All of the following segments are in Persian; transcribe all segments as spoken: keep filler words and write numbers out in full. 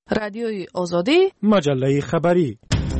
رادیوی آزادی، مجله خبری.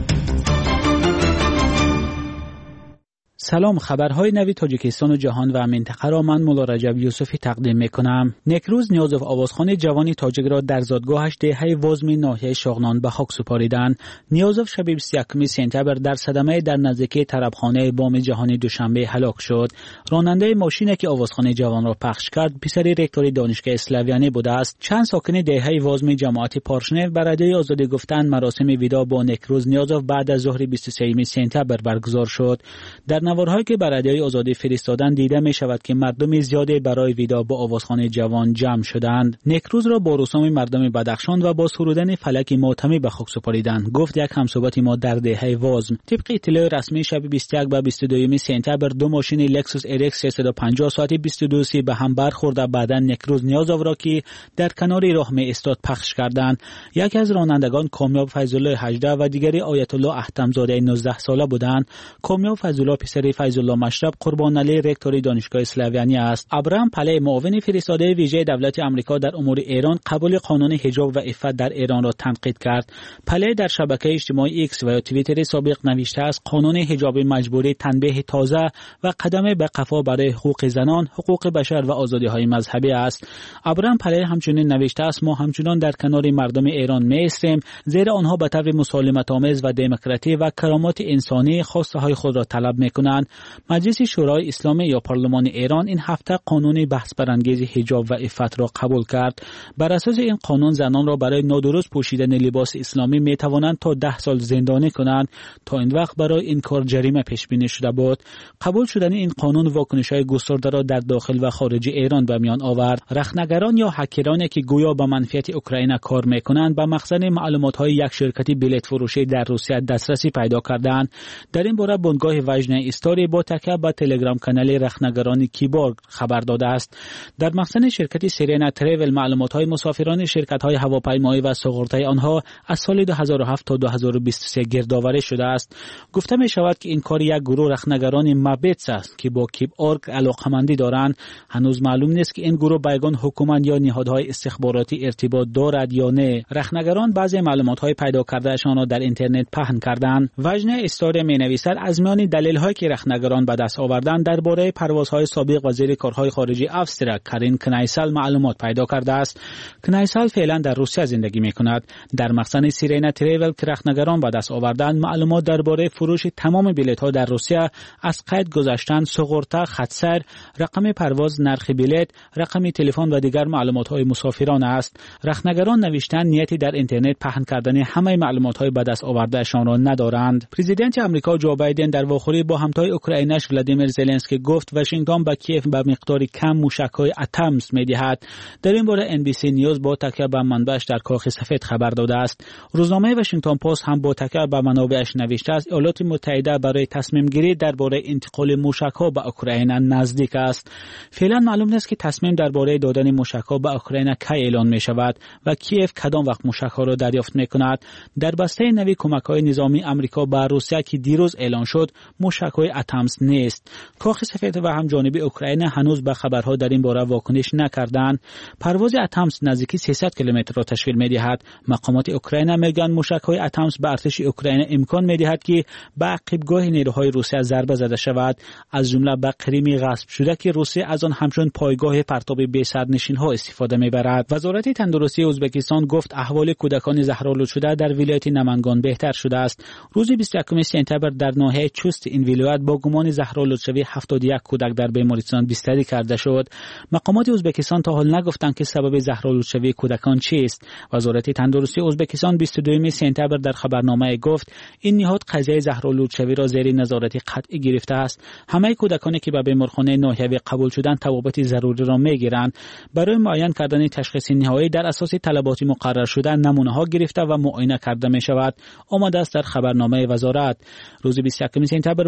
سلام، خبرهای نوی تاجیکستان و جهان و منطقه را من مولا رجب یوسفی تقدیم میکنم. نکروز نیازوف آوازخوان جوانی تاجیک را در زادگاهش دهه وازم ناحیه شغنان به خاک سپاریدند. نیازوف شب بیست و یکم سپتامبر در صدمه در نزدیکی طربخانه بام جهانی دوشنبه هلاک شد. راننده ماشینی که آوازخوان جوان را پخش کرد پسری رکتور دانشگاه اسلاویانی بوده است. چند ساکن دهه وازم جماعت پارشنر بر رادیوی آزادی گفتند مراسم ویدا با نکروز نیازوف بعد از ظهر بیست و سوم سپتامبر برگزار شد. در نوارهایی که بر رادیوی آزادی فرستادن دیده می شود که مردم زیادی برای ویدا با آوازخوان جوان جمع شدند. نکروز را با رسوم مردم بدخشان و با سرودن فلک ماتمی به خاک سپاریدند، گفت یک همصحبت ما در دهه وازم. طبق اطلاع رسمی شب بیست و یک و بیست و دو سپتامبر دو ماشین لکسوس ار ایکس سیصد و پنجاه ساعت بیست و دو به هم برخورده بعدا نکروز نیازوف را که در کنار راه می ایستاد پخش کردند. یکی از رانندگان کامیاب فیض‌الله هجده و دیگری آیت الله احتم‌زاده نوزده ساله بودند. کامیاب فیض‌الله پسر فیض‌الله مشرب قربان علی رکتور دانشگاه اسلاویانی است. ابراهام پله معاون فرستاده ویژه دولت آمریکا در امور ایران قبول قانون حجاب و عفت در ایران را تنقید کرد. پله در شبکه اجتماعی ایکس و توییتر سابق نوشته است قانون حجاب مجبوری تنبیه تازه و قدم به قفا برای حقوق زنان، حقوق بشر و آزادی‌های مذهبی است. ابراهام پله همچنین نوشته است ما همچنان در کنار مردم ایران می‌ایستیم زیرا آنها به طور مسالمت‌آمیز و دموکراتی و کرامت انسانی خواسته‌های خود را طلب می‌کنند. مجلس شورای اسلامی یا پارلمان ایران این هفته قانون بحث برانگیز حجاب و عفت را قبول کرد. بر اساس این قانون زنان را برای نادرست پوشیدن لباس اسلامی می توانند تا ده سال زندانی کنند. تا این وقت برای این کار جریمه پیش بینی شده بود. قبول شدن این قانون واکنش‌های گسترده را در داخل و خارج ایران به میان آورد. رخنگران یا هکرانی که گویا به منفعت اوکراین کار می‌کنند به مخزن معلومات‌های یک شرکت بلیط فروشی در روسیه دسترسی پیدا کردند. در این باره بنگاه وجنه استوری با تکیه به تلگرام کانال رخنگران کیبورگ خبر داده است. در مخزن شرکت سیرینا تریول معلومات‌های مسافران شرکت‌های هواپیمایی و سوغورتای آنها از سال دو هزار و هفت تا دو هزار و بیست و سه گردآوری شده است. گفته می شود که این کار یک گروه رخنگران مابیتس است که با کیبورگ علاقه‌مندی دارند. هنوز معلوم نیست که این گروه بیگان حکومت یا نهادهای استخباراتی ارتباط دارد یا نه. رخنگران بعضی معلومات‌های پیدا کردهشان را در اینترنت پهن کردند. وجنه استوری می‌نویسد از میان دلایلی که رخنگران به دست آوردن درباره پروازهای سابق وزیر کارهای خارجه افسرا کارین کنایسال معلومات پیدا کرده است. کنایسال فعلا در روسیه زندگی می‌کند. در مخزن سیرینا تریول که رخنگران به دست آوردن معلومات درباره فروش تمام بلیط‌ها در روسیه از قید گذشتن، سوغورتا، خطسر، رقم پرواز، نرخ بلیط، رقم تلفن و دیگر معلومات‌های مسافران است. رخنگران نوشتن نیتی در اینترنت پهن کردن همه معلومات‌های به دست آوردهشان را ندارند. پرزیدنت آمریکا جو بایدن در واخوری با همتای اوکراینش ولادیمیر زلنسکی گفت واشنگتن به کیف به مقداری کم موشک‌های اتمز می‌دهد. در این باره ان بی سی نیوز با تکیه به منبعش در کاخ سفید خبر داده است. روزنامه واشنگتن پست هم با تکیه به منابعش نوشته است ایالات متحده برای تصمیم گیری درباره انتقال موشک‌ها به اوکراین نزدیک است. فعلا معلوم نیست که تصمیم درباره دادن موشک‌ها به اوکراین کی اعلان می‌شود و کیف کدام وقت موشک‌ها را دریافت می‌کند. در بسته نوی کمک‌های نظامی آمریکا به روسیه که دیروز اعلان شد موشک‌های اتمز نیست. کاخ سفید و هم جانب اوکراین هنوز به خبرها در این باره واکنش نکردند. پرواز اتمز نزدیکی سیصد کیلومتر را تشکیل می‌دهد. مقامات اوکراین میگن موشک‌های اتمز به ارتش اوکراین امکان می‌دهد که به عقبگاه نیروهای روسیه ضربه زده شود، از جمله به قریم غصب شده که روسیه از آن همچون پایگاه پرتاب بی سرنشین‌ها استفاده می‌برد. وزارت تندرستی ازبکستان گفت احوال کودکان زهرآلود شده در ولایت نمنگان بهتر شده است. روز بیست و یکم سپتامبر در ناحیه چوست این ولایت با گمان زهرآلود شوی هفتاد و یک کودک در بیمارستان بستری کرده شد. مقامات ازبکستان تا حال نگفتند که سبب زهرآلود شوی کودکان چیست. وزارت تندرستی ازبکستان بیست و دو سپتامبر در خبرنامه گفت این نهاد قضیه زهرآلود شوی را زیر نظارت قطعی گرفته است. همه کودکانی که به بیمارخانه ناحیوی قبول شدند طوابت ضروری را میگیرند. برای معاین کردن تشخیص نهایی در اساس طلبات مقرر شده نمونه ها گرفته و معاینه کرده می شود. آمده است در خبرنامه وزارت. روز بیست و یک سپتامبر با شکایت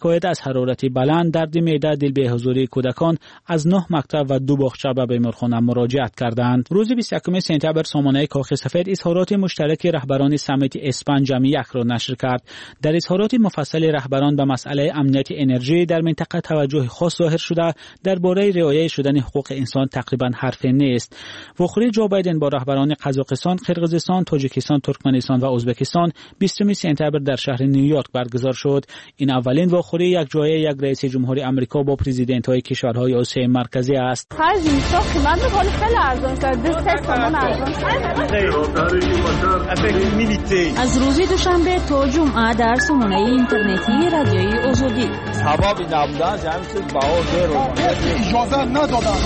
شکایت از حرارت بلند، درد معده، دل به‌حضوری کودکان از نه مکتب و دو باغچه به بیمارخانه مراجعت کردند. روز بیست و یکم سپتامبر سامانه کاخ سفید اظهارات مشترک رهبران سمیت اسپن جمع یک را نشر کرد. در اظهارات مفصل رهبران به مسئله امنیت انرژی در منطقه توجه خاص ظاهر شده، درباره رعایت شدن حقوق انسان تقریبا حرفی نیست. وخوری جو بایدن با رهبران قزاقستان، قرقیزستان، تاجیکستان، ترکمنستان و ازبکستان بیستم سپتامبر در شهر نیویورک برگزار شد. این اولین وخوری یک جایه یک رئیس جمهور آمریکا با پرزیدنت‌های کشورهای آسیای مرکزی است. از روز دوشنبه تا جمعه در سامانه اینترنتی رادیوی آزادی. ثوابی نبودن جمع چیز باور رو اجازه ندادن.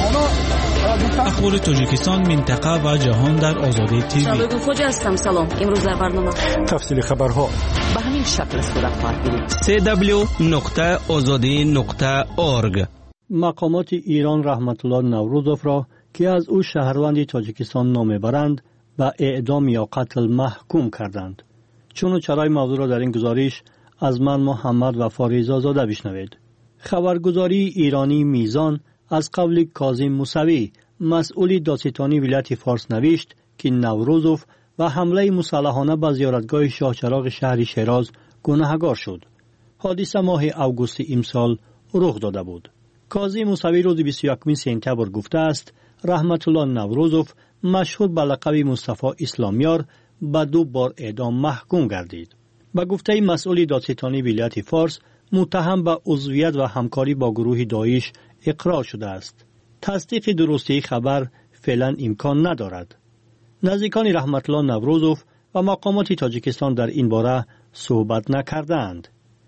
اخبار تاجیکستان، منطقه و جهان در آزادی تیوی. شبکه خوج هستم. سلام. امروز در برنامه تفصیل خبرها به همین شکل صورت خواهد گرفت. سی دبلیو نقطه آزادی نقطه اورگ. مقامات ایران رحمت الله نوروزوف را که از او شهروند تاجیکستان نام برند به اعدام یا قتل محکوم کردند. چون و چرای موضوع را در این گزارش از من محمد و فاریزا زاده بشنوید. خبرگزاری ایرانی میزان از قول کاظم موسوی مسئول دادستانی ولایت فارس نوشت که نوروزوف و حمله مسلحانه به زیارتگاه شاه چراغ شهر شیراز گناهکار شد. حادثه ماه اوگوست امسال رخ داده بود. کاظم موسوی روز بیست و یکم سپتامبر گفته است رحمت الله نوروزوف مشهور به لقب مصطفی اسلامیار به دو بار اعدام محکوم گردید. به گفته مسئول دادستانی ولایت فارس متهم به عضویت و همکاری با گروه داعش اقرار شده است. تصدیق درستی خبر فعلا امکان ندارد. نزدیکان رحمت الله نوروزوف و مقامات تاجیکستان در این باره صحبت نکردند.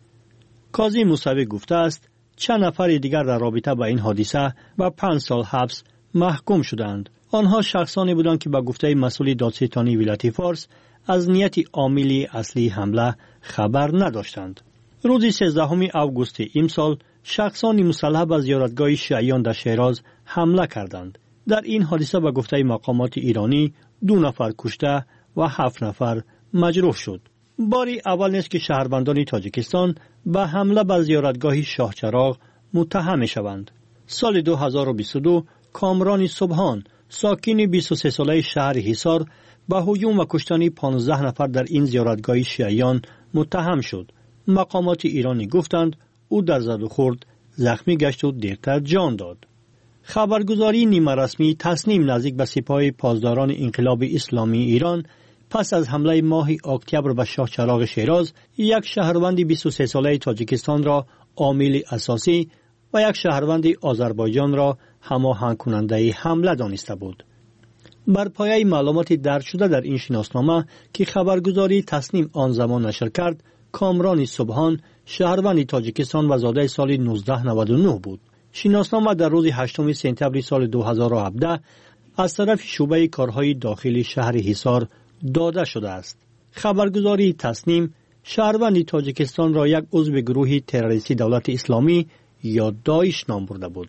کاظم موسوی گفته است چند نفر دیگر در رابطه با این حادثه و پنج سال حبس محکوم شدند. آنها شخصانی بودند که با گفته مسئول دادستانی ولایت فارس از نیت عامل اصلی حمله خبر نداشتند. روز سیزدهم اوگوست امسال شخصانی مسلح به زیارتگاه شیعیان در شیراز حمله کردند. در این حادثه به گفته مقامات ایرانی دو نفر کشته و هفت نفر مجروح شد. باری اول نیست که شهروندان تاجیکستان به حمله به زیارتگاه شاه چراغ متهم شوند. سال دو هزار و بیست و دو کامران سبحان ساکن بیست و سه ساله شهر حصار به هجوم و کشتن پانزده نفر در این زیارتگاه شیعیان متهم شد. مقامات ایرانی گفتند او در زد و خورد زخمی گشت و دیرتر جان داد. خبرگزاری نیمه رسمی تصنیم نزدیک به سپاه پاسداران انقلاب اسلامی ایران پس از حمله ماه اکتبر به شاه چراغ شیراز یک شهروند بیست و سه ساله تاجیکستان را عامل اساسی و یک شهروند آذربایجان را هماهنگ کننده حمله دانسته بود. بر پایه معلومات درج شده در این شناسنامه که خبرگزاری تصنیم آن زمان نشر کرد، کامران سبحان شهروند تاجیکستان و زاده سال نوزده نود و نه بود. شناسنامه در روز هشتم سپتامبر سال دو هزار و هفده از طرف شعبه کارهای داخلی شهر حصار داده شده است. خبرگزاری تصنیم شهروند تاجیکستان را یک عضو گروه تروریستی دولت اسلامی یا داعش نام برده بود.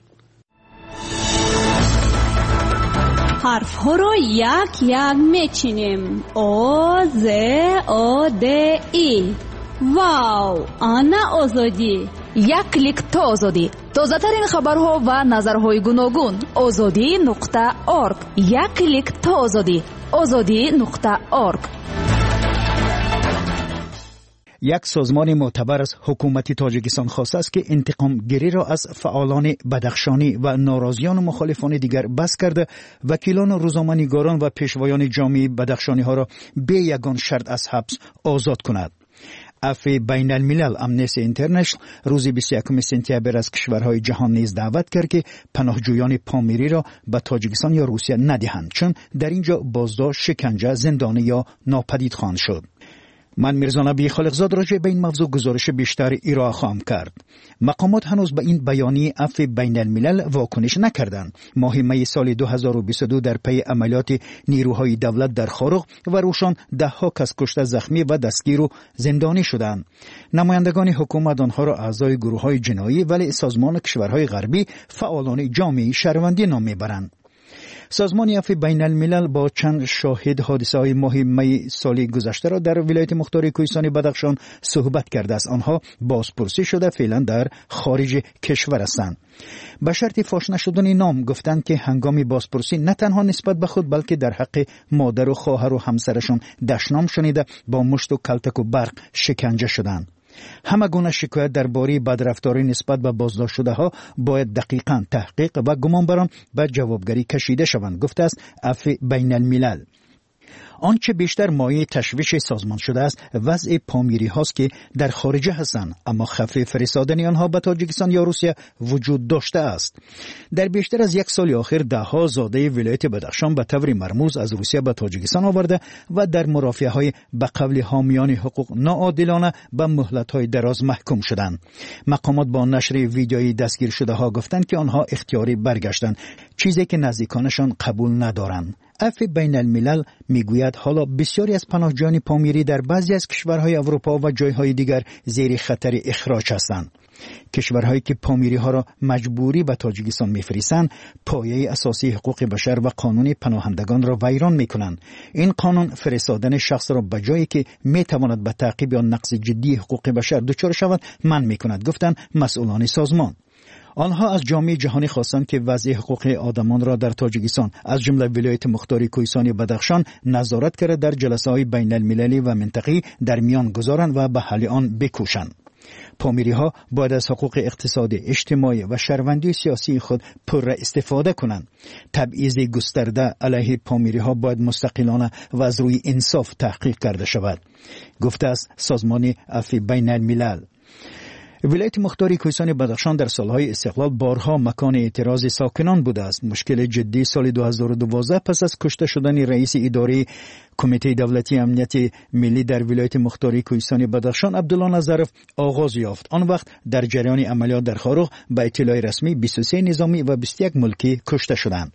حرف ها رو یک یک میچینیم. او ز او د ای. واو، آنا آزادی. یک کلیک تا آزادی. تازه ترین خبرها و نظرهای گوناگون. آزادی نقطه اورگ. یک کلیک تا آزادی. آزادی نقطه اورگ. یک سازمان معتبر از حکومت تاجیکستان خواسته است که انتقام گیری را از فعالان بدخشانی و ناراضیان و مخالفان دیگر بس کرده، وکیلان و روزنامه‌نگاران و پیشوایان جامعه بدخشانی ها را به یگان شرط از حبس آزاد کند. عفو بین الملل امنستی اینترنشنال روز بیست و یکم سپتامبر از کشورهای جهان نیز دعوت کرد که پناهجویان پامیری را به تاجیکستان یا روسیه ندهند، چون در اینجا بازداشت، شکنجه، زندانی یا ناپدید خواهند شد. من میرزا نبی خالقزاد راجع به این موضوع گزارش بیشتر ارائه خواهم کرد. مقامات هنوز به این بیانیه عفو بین الملل واکنش نکردند. ماه می سال دو هزار و بیست و دو در پی عملیات نیروهای دولت در خارق و روشان ده ها کس کشته، زخمی و دستگیر و زندانی شدند. نمایندگان حکومت آنها را اعضای گروه‌های جنایی ولی سازمان کشورهای غربی فعالان جامعه شهروندی نام میبرند. سازمان عفو بین الملل با چند شاهد حادثه های ماه می سال گذشته را در ولایت مختار کوهستان بدخشان صحبت کرده است. آنها بازپرسی شده فعلا در خارج کشور هستند. به شرط فاش نشدن نام گفتند که هنگام بازپرسی نه تنها نسبت به خود بلکه در حق مادر و خواهر و همسرشان دشنام شنیده با مشت و کلتک و برق شکنجه شدند. همه گونه شکایت درباره بدرفتاری نسبت به بازداشت شده ها باید دقیقاً تحقیق و گمانبران به جوابگری کشیده شوند، گفته است عفو بین الملل. آنچه بیشتر مایه تشویش سازمان شده است وضع پامیری هاست که در خارجه هستند اما خفه فرستادن آنها به تاجیکستان یا روسیه وجود داشته است. در بیشتر از یک سال اخیر ده ها زاده ولایت بدخشان به طور مرموز از روسیه به تاجیکستان آورده و در مرافعه های به قول حامیان حقوق ناعادلانه به مهلت های دراز محکوم شدند. مقامات با نشر ویدیوی دستگیر شده ها گفتند که آنها اختیاری برگشتند، چیزی که نزدیکانشان قبول ندارند. عفو بین الملل میگوید حالا بسیاری از پناهجویان پامیری در بعضی از کشورهای اروپا و جایهای دیگر زیر خطر اخراج هستند. کشورهایی که پامیری ها را مجبوری به تاجیکستان میفرستند پایه اساسی حقوق بشر و قانون پناهندگان را ویران میکنند. این قانون فرستادن شخص را به جایی که میتواند به تعقیب یا نقض جدی حقوق بشر دچار شود منع میکند، گفتند مسئولان سازمان. آنها از جامعه جهانی خواستند که وضع حقوق آدمان را در تاجیکستان از جمله ولایت مختار کوهستان بدخشان نظارت کرده در جلسه‌های بین المللی و منطقه‌ای در میان گذارند و به حل آن بکوشند. پامیری ها باید از حقوق اقتصادی، اجتماعی و شهروندی سیاسی خود پر استفاده کنند. تبعیض گسترده علیه پامیری ها باید مستقلانه و از روی انصاف تحقیق کرده شود، گفته است سازمان عفو بین الملل. ولایت مختار کوهستان بدخشان در سالهای استقلال بارها مکان اعتراض ساکنان بوده است. مشکل جدی سال دو هزار و دوازده پس از کشته شدن رئیس اداره کمیته دولتی امنیت ملی در ولایت مختار کوهستان بدخشان عبدالله نظرف آغاز یافت. آن وقت در جریان عملیات در خاروق به اطلاع رسمی بیست و سه نظامی و بیست و یک ملکی کشته شدند.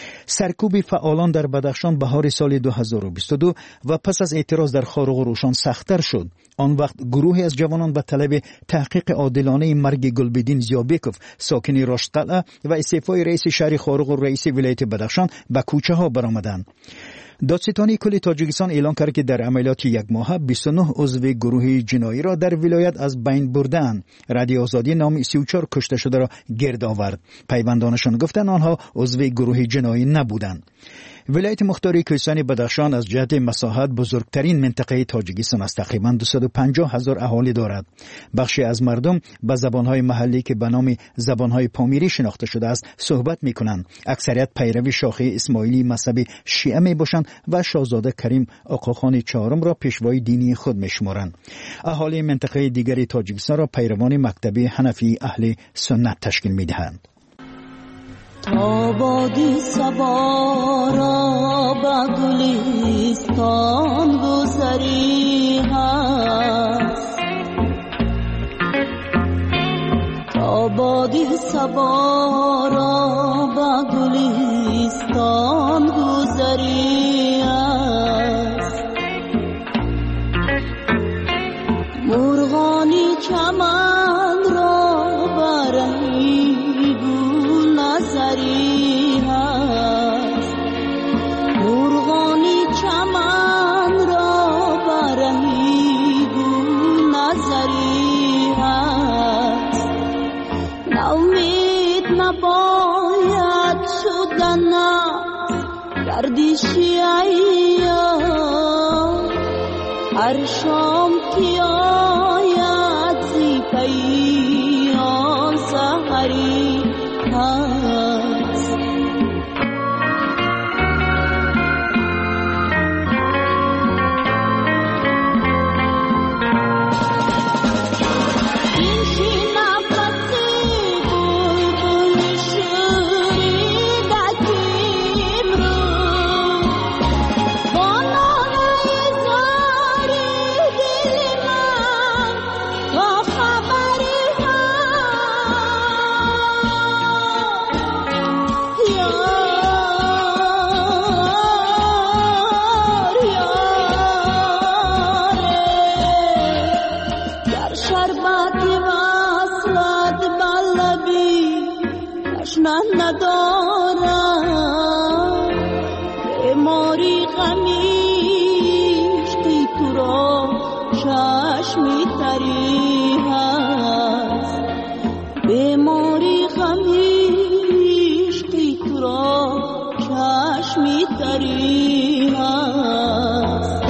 سرکوب فعالان در بدخشان بهار سال دو هزار و بیست و دو و پس از اعتراض در خاروق و روشان سخت‌تر شد. آن وقت گروهی از جوانان به طلب تحقیق عادلانه مرگ گلبدین زیابکوف ساکن راشدقلعه و استعفای رئیس شهر خاروق و رئیس ولایت بدخشان به کوچه ها برآمدند. دادستانی کل تاجیکستان اعلام کرد که در عملیات یک ماه بیست و نه عضو گروه جنایی را در ولایت از بین بردند. رادی آزادی نام سی و چهار کشته شده را گرد آورد. پیوندانشان گفتند آنها عضو گروه جنایی نبودند. ولایت مختار کوهستان بدخشان از جهت مساحت بزرگترین منطقه تاجیکستان است. تقریباً دویست و پنجاه هزار اهالی دارد. بخشی از مردم با زبانهای محلی که به نام زبانهای پامیری شناخته شده است صحبت می‌کنند. اکثریت پیروی شاخه اسماعیلی مذهب شیعه میباشند و شاهزاده کریم آقاخان چهارم را پیشوای دینی خود میشمارند. اهالی منطقه دیگری تاجیکستان را پیروان مکتب حنفی اهل سنت تشکیل میدهند. آبادی سوارا با گلستان گذری هست، آبادی سوارا با گلستان گذری هست، مرغانی چمن را برهی گل نظری هست، مرغانی چمن را برهی گل نظری هست، ناامید نباید شدن گردشی ایام، هر شام که آید زی پیام سحری هست. این شی نفسی بلبل شوریده کیم رو، با ناله زاری دل من تری هست بیماری غمی عشقی تو را چشمی تری هست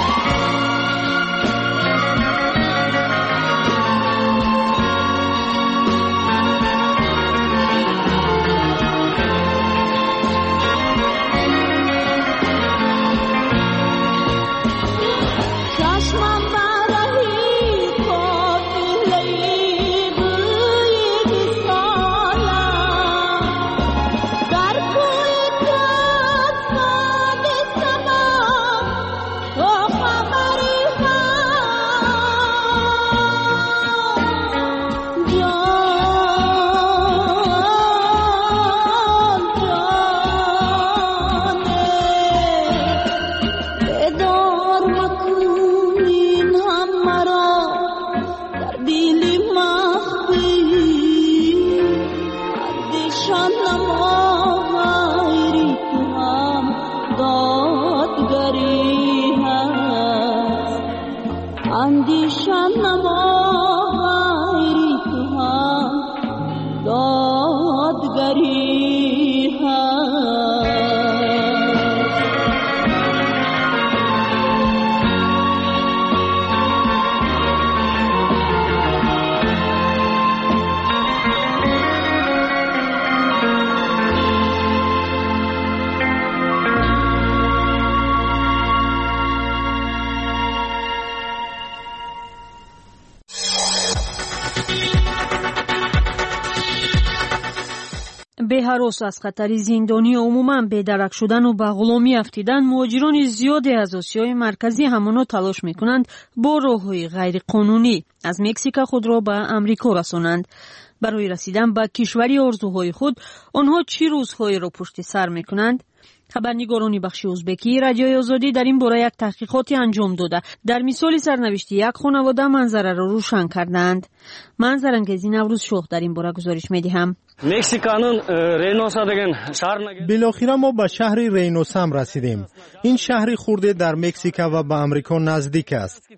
به‌هراس از خطر زندانی و عموما بی‌درک شدن و به غلامی افتیدن مهاجران زیادی از آسیای مرکزی همانا تلاش میکنند با راه‌های غیر قانونی از مکزیک خود را به امریکا رسانند. برای رسیدن به کشوری آرزوهای خود آنها چی روزهایی را پشت سر میکنند؟ خبرنگاران بخش ازبکی رادیوی آزادی در این باره یک تحقیقاتی انجام داده در مثال سرنوشت یک خانواده منظره را روشن کردند. من زرنگزی نوروز شوخ در این باره گزارش میدهم. مکزیکانın Reynosa degan shahrına بالاخره ما به شهر ریینوسا هم رسیدیم. این شهری خورده در مکزیک و به امریکا نزدیک است.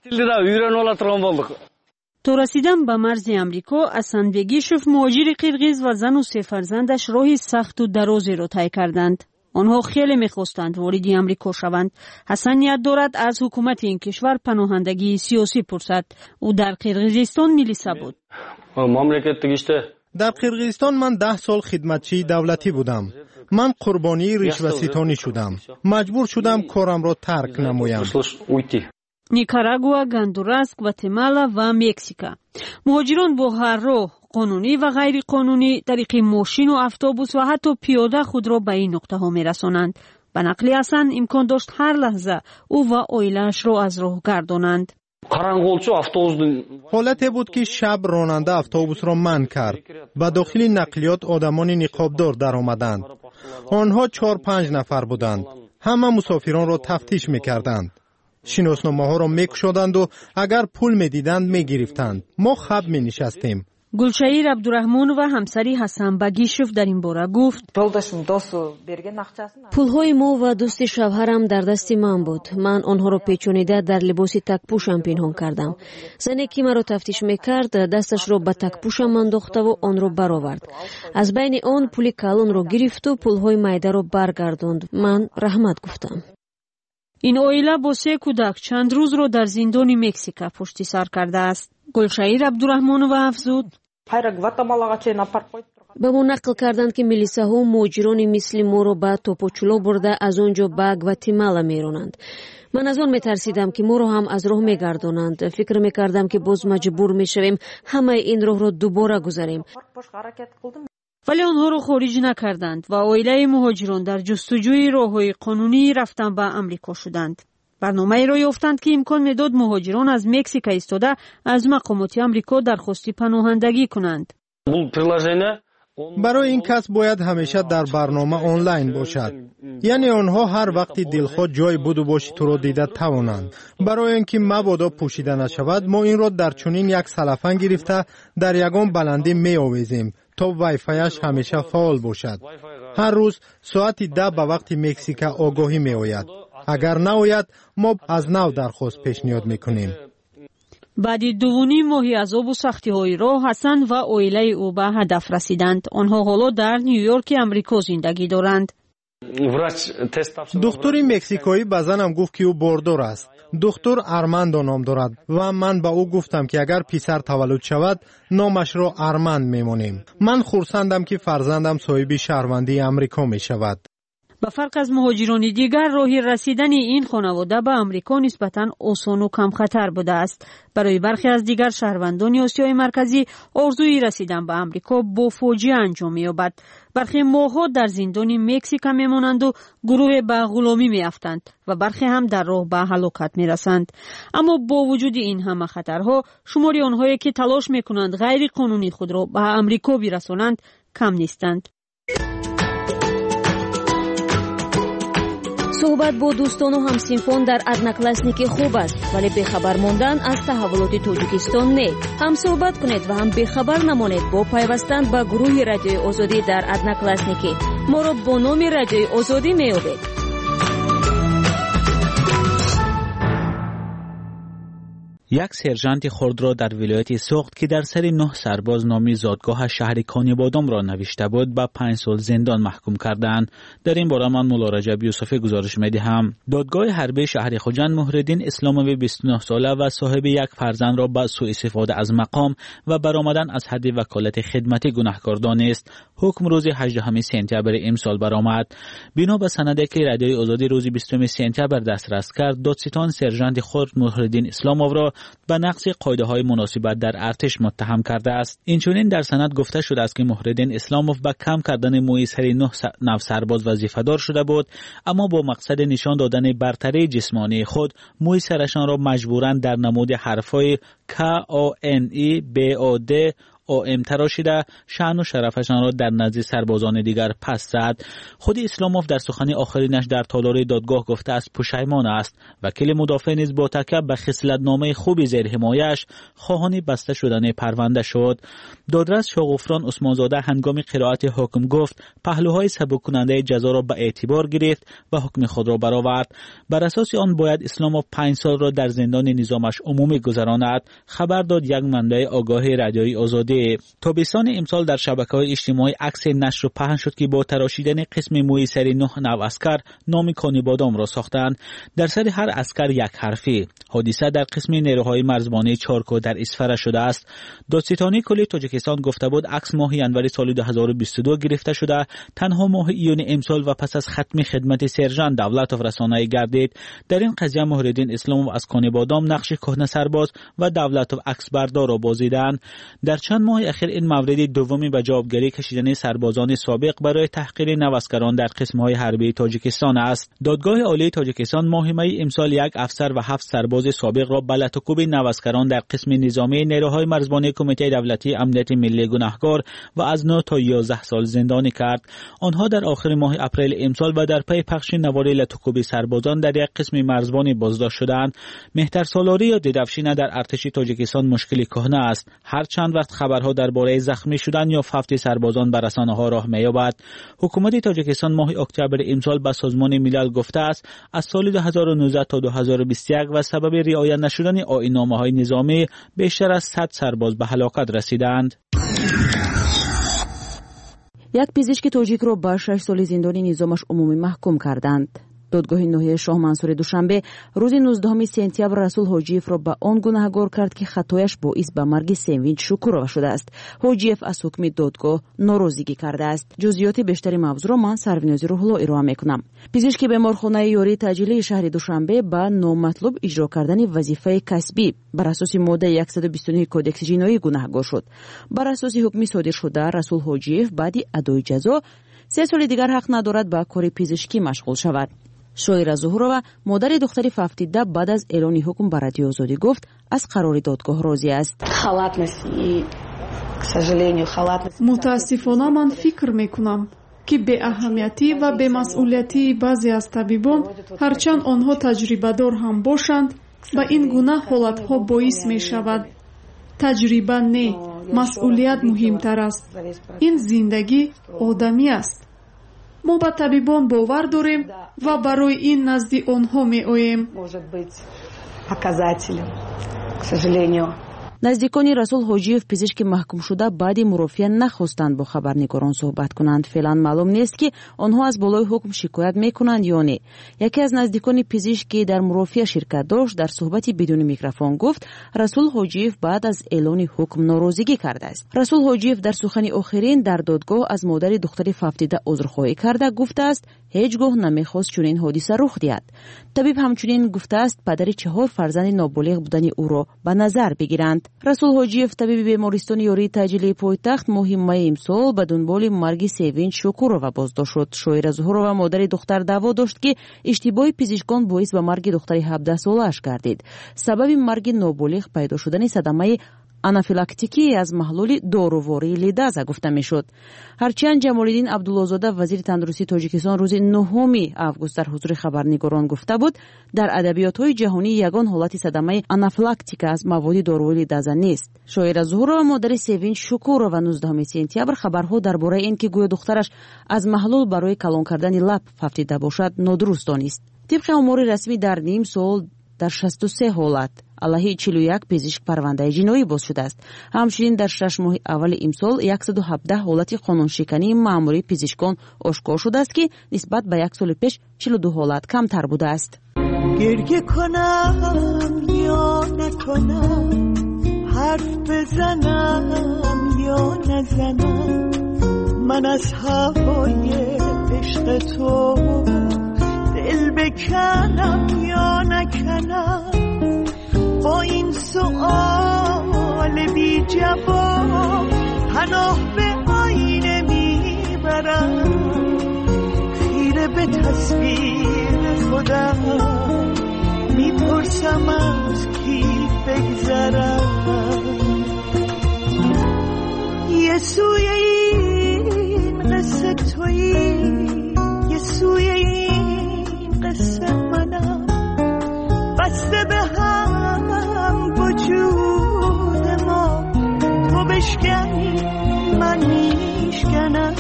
تا رسیدن به مرز امریکا حسن بگیشوف مهاجر قرقیز و زن و سه فرزندش راهی سخت و درازی را طی کردند. آنها خیلی می‌خواستند وارد امریکا شوند. حسن نیت دارد از حکومت این کشور پناهندگی سیاسی پرسد. او در قرقیزستان میلیسا بود. در قرقیزستان من ده سال خدمتچی دولتی بودم. من قربانی رشوه‌ستانی شدم. مجبور شدم کارم را ترک نمایم. نیکاراگوا، گاندوراس، گواتمالا و مکزیکا. مهاجران با هر راه قانونی و غیر قانونی طریق ماشین و اتوبوس و حتی پیاده خود را به این نقطه ها می‌رسانند. به نقل حسن امکان داشت هر لحظه او و عائله‌اش را از راه گردانند. حالتی بود که شب راننده اتوبوس را منع کرد. به داخل نقلیات آدمان نقابدار در آمدند. آنها چهار پنج نفر بودند. همه مسافران را تفتیش می‌کردند. شناسنامه ها را می‌کشادند و اگر پول می‌دیدند می‌گرفتند. ما خب می‌نشستیم. گلشیر عبدالرحمن و همسری حسن بگیشوف در این باره گفت پولهای ما و دوست شوهرم در دست من بود. من آنها را پیچانیده در لباس تک‌پوشم پنهان کردم. زنی که مرا تفتیش میکرد دستش را به تک‌پوشم انداخته و آن را برآورد. از بین آن پول کلان را گرفت و پولهای میده را برگرداند. من رحمت گفتم. این عائله با سه کودک چند روز را در زندان مکزیک پشت سر کرده است. گلشیر عبدالرحمن و افزود به ما نقل کردند که میلیساها مهاجران مثل ما را به توپاچولا برده از آنجا به گواتمالا میرانند. من از آن میترسیدم که ما را هم از راه میگردانند. فکر میکردم که باز مجبور میشویم همه این راه را دوباره گذاریم. ولی آنها را خارج نکردند و عائله مهاجران در جستجوی راه‌های قانونی رفتن به امریکا شدند. برنامه‌ای را یافتند که امکان میداد مهاجران از مکزیک ایستاده از مقامات امریکا درخواست پناهندگی کنند. برای این کس باید همیشه در برنامه آنلاین باشد. یعنی آنها هر وقتی دلخواه جای بود و باشی تو را دیده توانند. برای اینکه مبادا پوشیده نشود ما این را در چنین یک سلفن گرفته در یگان بلندی می آویزیم تا وایفایش همیشه فعال باشد. هر روز ساعت ده به وقت مکزیک آگاهی می آید. اگر نآید ما از نو درخواست پیشنهاد می کنیم. بعد دوونیم ماهی عذاب و سختی‌های راه حسن و عائله او به هدف رسیدند. آنها حالا در نیویورک آمریکا زندگی دارند. دکتری مکزیکایی به زنم گفت که او باردار است. دکتر ارماندو نام دارد و من به او گفتم که اگر پسر تولد شود نامش را ارماند میمانیم. من خرسندم که فرزندم صاحب شهروندی آمریکا می شود. به فرق از مهاجران دیگر راه رسیدن این خانواده به آمریکا نسبتاً آسان و کم خطر بوده است. برای برخی از دیگر شهروندان آسیای مرکزی آرزوی رسیدن به آمریکا با فاجعه انجام می‌یابد. برخی ماه‌ها در زندان مکزیک میمانند و گروه به غلامی میافتند و برخی هم در راه به هلاکت میرسند. اما با وجود این همه خطرها شماری آنهایی که تلاش میکنند غیر قانونی خود را به آمریکا برسانند کم نیستند. صحبت با دوستان و همسینفان در ادناکلاسنیکی خوب است، ولی بخبر ماندن از تحولات تاجیکستان نه. هم صحبت کنید و هم بخبر نمانید با پیوستن به گروه رادیوی آزادی در ادناکلاسنیکی. ما را با نام رادیوی آزادی میابید. یک سرژانت خرد را در ولایت سوخت که در سر نه سرباز نامی زادگاه شهر کانیبادام را نوشته بود به پنج سال زندان محکوم کردند. در این باره من مولا رجب یوسفی گزارش می‌دهم. دادگاه حربی شهر خوجند مهرالدین اسلاموی بیست و نه ساله و صاحب یک فرزند را به سوء استفاده از مقام و برآمدن از حد وکالت خدمتی گناهکار دانست. حکم روز هجدهم سپتامبر امسال برآمد. بنا به سندی که رادیوی آزادی روز بیستم سپتامبر دسترس کرد، دادستان سرژانت خرد مهرالدین اسلاموی را به نقض قاعده‌های مناسبت در ارتش متهم کرده است. اینچنین در سند گفته شده است که مهرالدین اسلاموف به کم کردن موی سر نه نو سرباز وظیفه‌دار شده بود، اما با مقصد نشان دادن برتری جسمانی خود موی سرشان را مجبوراً در نمود حرف‌های K A N E B O D او ام تراشیده شأن و شرفشان را در نزد سربازان دیگر پس زد. خود اسلاموف در سخن آخرینش در تالار دادگاه گفته است پشیمان است. وکیل مدافع نیز با تکیه به خصلت‌نامه خوبی زیر حمایش خواهان بسته شدن پرونده شد. دادرس شاغفران عثمانزاده هنگام قرائت حکم گفت پهلوهای سبک کننده جزا را به اعتبار گرفت و حکم خود را برآورد. بر اساس آن باید اسلاموف پنج سال را در زندان نظامش عمومی گذراند. خبر داد یک منبع آگاهی رادیوی آزادی. تابستان امسال در شبکه‌های اجتماعی عکس نشر و پهن شد که با تراشیدن قسم موی سر نه نو عسکر نام کانیبادام را ساختند. در سر هر عسکر یک حرفی. حادثه در قسم نیروهای مرزبانی چارکو در اسفره شده است. دادستانی کلی تاجیکستان گفته بود عکس ماه ژانویه سال دو هزار و بیست و دو گرفته شده. تنها ماه ایون امسال و پس از ختم خدمت سرژانت دولتوف رسانه‌ای گردید. در این قضیه مهرالدین اسلاموف از کانیبادام نقش کهنه سرباز و دولتوف عکس بردار را بازیدند. در چند ماه اخیر این مورد دومی به جوابگیری کشیدن سربازان سابق برای تحقیر نوسکران در قسم‌های حربی تاجیکستان است. دادگاه عالی تاجیکستان ماه می امسال یک افسر و هفت سرباز سابق را به لطوکوب نوسکران در قسم نظامی نیروهای مرزبانی کمیته دولتی امنیت ملی گناهکار و از نه تا یازده سال زندانی کرد. آنها در آخر ماه اپریل امسال و در پی پخش نوار لطوکوب سربازان در یک قسم مرزبانی بازداشت شدند. مهتر سالاری یا ددفشینه در ارتش تاجیکستان مشکلی کهنه است. هر چند وقت خبرها درباره زخمی شدن یا فوت سربازان بر رسانه‌ها راه می‌یابد. حکومت تاجیکستان ماه اکتبر امسال به سازمان ملل گفته است از سال دو هزار و نوزده تا دو هزار و بیست و یک و سبب رعایت نشدن آیین‌نامه‌های نظامی بیشتر از صد سرباز به هلاکت رسیدند. یک پزشک تاجیک را به شش سال زندان نظامش عمومی محکوم کردند. دادگاه ناحیه شاه منصور دوشنبه روز نوزدهم سپتامبر رسول حاجیف را به آن گناهکار کرد که خطایش باعث به مرگ سینوینچ شکورова شده است. حاجیف از حکم دادگاه ناراضگی کرده است. جزئیات بیشتری موضوع را من سرونازی روح‌الله ارائه میکنم. پزشک بیمارخانه یاری تجلیلی شهر دوشنبه به نامطلوب اجرا کردن وظیفه کسبی بر اساس ماده صد و بیست و نه کدکس جنایی گناهکار شد. بر اساس حکم صادر شده رسول حاجیف بعد ادای جزا سه سال دیگر حق ندارد به کار پزشکی مشغول شود. شایره زهرова مادر دختری ففتیده بعد از اعلان حکم بر رادیو آزادی گفت از قرار دادگاه راضی است. متاسفانه من فکر میکنم که به اهمیتی و به مسئولیتی بعضی از طبیبان هرچند آنها تجربه دار هم باشند به این گونه حالتها باعث می شود. تجربه نه، مسئولیت مهمتر است. این زندگی آدمی است. мо ба табибон бовар дорем ва барои ин назди онҳо меоем. наздикони расул ҳоҷиев пизишки маҳкумшуда баъди мурофиа нахостанд бо хабарнигорон суҳбат кунанд. феълан маълум нест ки онҳо аз болои ҳукм шикоят мекунанд ё не. яке аз наздикони пизишк ки дар мурофиа ширкат дошт дар суҳбати бидуни микрофон гуфт расул ҳоҷиев баъд аз эълони ҳукм норозигӣ кардааст. расул ҳоҷиев дар сухани охирин дар додгоҳ аз модари духтари фавтида узрхоҳӣ карда гуфтааст ҳеҷ гоҳ намехост чунин ҳодиса рух диҳад. табиб ҳамчунин гуфтааст падари чаҳор фарзанди ноболиғ будани ӯро ба назар бигиранд. расул ҳоҷиев табиби бемористони ёрии таъҷилии пойтахт моҳи майи имсол ба дунболи марги Севинч Шукурова боздошт шуд. шоира Зуҳурова модари духтар даъво дошт ки иштибоҳи пизишкон боис ба марги духтари ҳабдаҳсолааш гардид. сабаби марги ноболиғ пайдо шудани садамаи анафилактикӣ аз маҳлули дорувории лидаза гуфта мешуд. ҳарчанд ҷамолиддин абдуллозода вазири тандурустии тоҷикистон рӯзи нӯҳуми август дар ҳузури хабарнигорон гуфта буд дар адабиётҳои ҷаҳонӣ ягон ҳолати садамаи анафилактика аз маводи дорувории лидаза нест. шоира Зуҳурова модари Севинч Шукурова нуздаҳуми сентябр хабарҳо дар бораи ин ки гӯё духтараш аз маҳлул барои калон кардани лаб фавтида бошад нодуруст донист. тибқи омори расмӣ дар ним сол дар шасту се ҳолат алайҳи чилу як пизишк парвандаи ҷиноӣ боз шудааст. ҳамчунин дар шаш моҳи аввали имсол яксаду ҳабдаҳ ҳолати қонуншикании маъмурии пизишкон ошкор шудааст ки нисбат ба як соли пеш чилу ду ҳолат камтар будааст. گریه کنم یا نکنم حرف بزنم یا نزنم من از هوای عشق تو دل بکنم یا نکنم با این سؤال بی جواب پناه به آینه میبرم خیره به تصویر خودم میپرسم از کی بگذرم یه سوی این قصه تویی یه سوی این قصه منم بسته به هم وجود ما تو بشکنی من میشکنم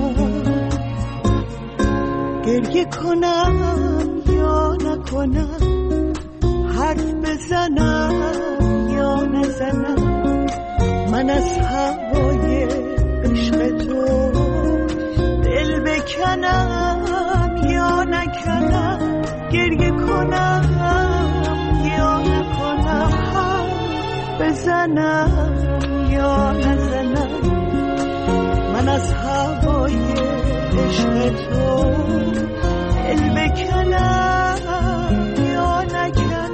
گریه کنم یا نکنم حرف بزنم یا نزنم من از هوای عشق تو دل بکنم یا نکنم گریه کنم یا نکنم حرف بزنم یا نزنم من از هوای عشق تو دل بکنم یا نکنم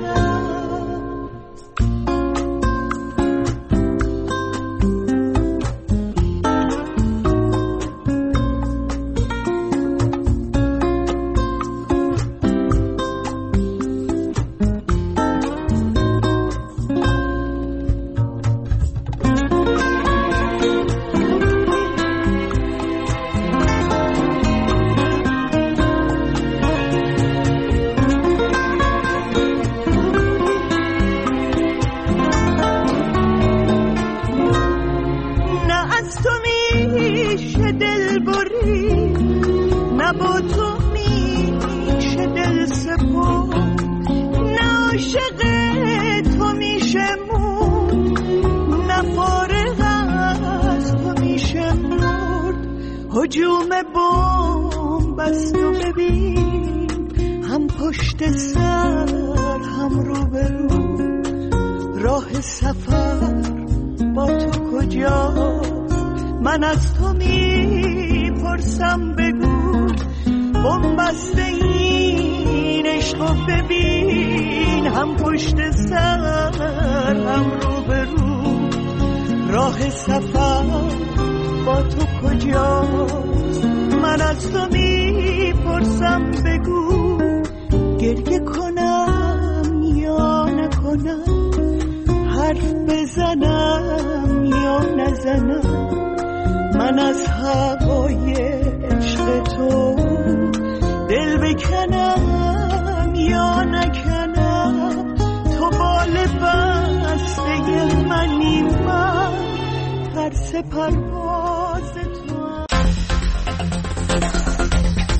هجوم بمب است و ببین هم پشت سر هم رو به رو راه سفر با تو کجاست من از تو میپرسم بگو بمب است این عشق و ببین هم پشت سر هم رو به رو راه سفر با تو کجاست من از تو میپرسم بگو گریه کنم یا نکنم حرف بزنم یا نزنم من از هوای عشق تو دل بکنم یا نکنم تو بال بسته منی من ترس پرواز تو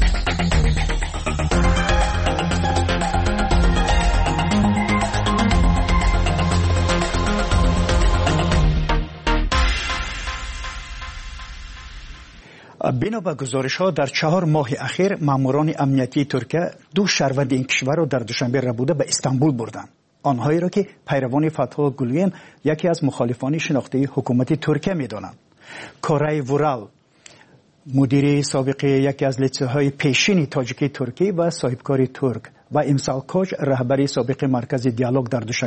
بنا به گزارش ها در چهار ماه اخیر ماموران امنیتی ترکیه دو شهروند این کشور را در دوشنبه ربوده به استانبول بردند. آنهایی را که پیروان فتح گولین یکی از مخالفان شناخته حکومت ترکیه می‌دانند. کارای ورال مدیر سابق یکی از لیسه‌های پیشین تاجیکی ترکی و صاحبکار ترک و امسال کوچ رهبری سابق مرکز دیالوگ در دوشنبه